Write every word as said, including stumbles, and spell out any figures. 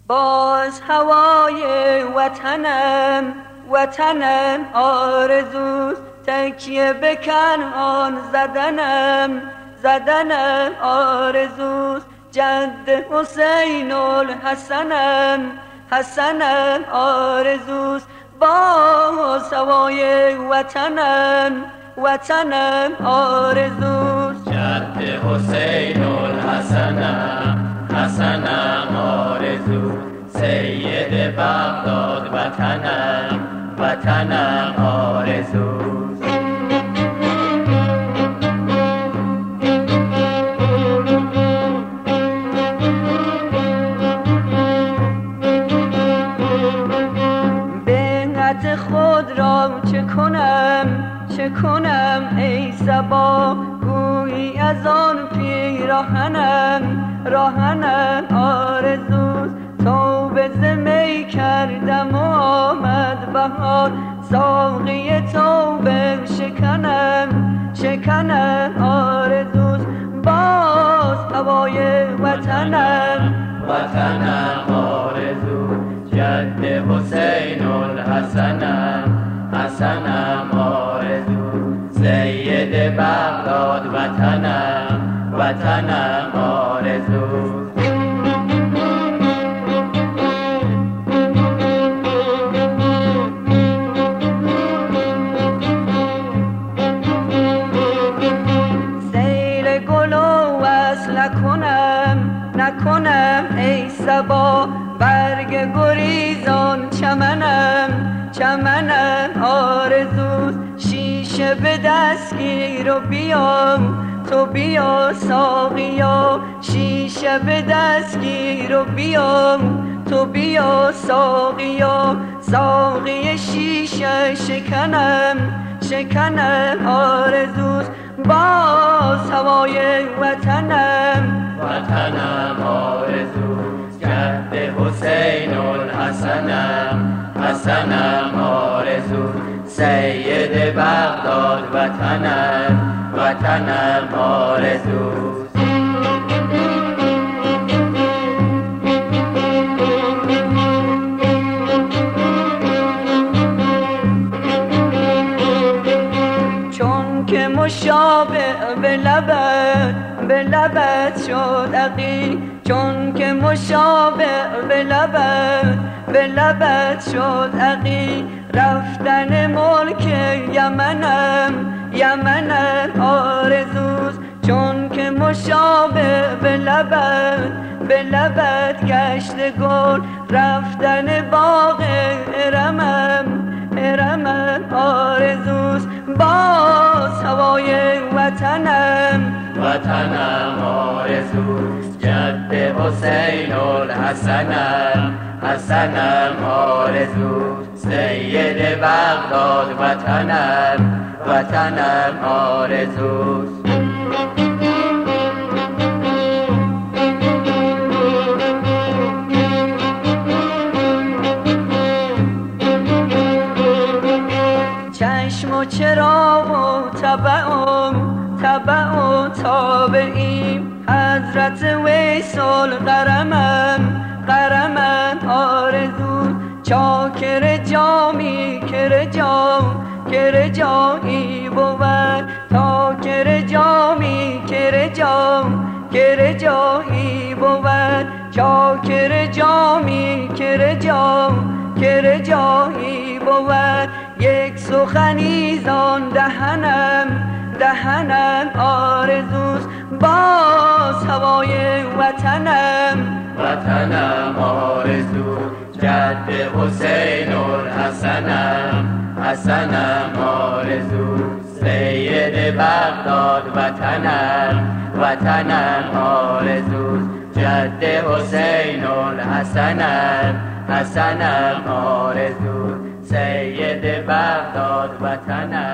باز هوای وطنم وطنم آرزوست، تکیه به کنعان زدنم زدنم آرزوست. جد حسین الحسنم حسنم آرزوست. باز هوای وطنم وطنم آرزوست. جد حسین الحسنم حسنم آرزوست. سید بغداد وطنم وطنم آرزوست. بهت خود را چه کنم چه کنم ای صبا، گویی از آن پیراهنم راهنم آرزوست. توبه ز می کردم و آمد بهار، ساقی توبه شکنم شکنم آرزوست. باز هوای وطنم وطنم آرزوست. جد حسین الحسنم حسنم آرزوست. سید بغداد وطنم وطنم آرزوست. سیر گل و وصل نکنم نکنم ای صبا، برگ گریزان چمنم چمنم آرزوست. شیشه به دست گیر و بیا تو بیا ساقیا، شیشه به دست گیر و بیا تو بیا ساقیا. ساقی شیشه شکنم شکنم آرزوست. باز هوای وطنم وطنم آرزوست. جد حسین الحسنم حسنم آرزوست. سید بغداد وطنم وطنم آرزوست. چون که مشابه به لبت به لبت شد عقیق، چون که مشابه به لبت به لبت شد عقیق. رفتن ملک یمنم یمنم آرزوست. چون که مشابه به لبت به لبت گشت گل، رفتن باغ ارمم ارمم آرزوست. باز هوای وطنم وطنم آرزوست. جد حسین الحسنم حسنم آرزوست. سید بغداد وطنم وطنم آرزوست. چشم و چراغ و تبعم تبع و تابعیم، حضرت ویس القرمم قرمم آرزوست. چاکر جامی کر جام کر جایی بود، تا کر جامی کر جام کر جایی بود. چاکر جامی کر جام کر جایی بود. یک سخنی زان دهنم دهنم آرزوست. باز هوای وطنم وطنم آرزوست. جد حسین الحسنم حسنم آرزوست. سید بغداد وطنم وطنم آرزوست. جد حسین الحسنم حسنم آرزوست. سید بغداد وطنم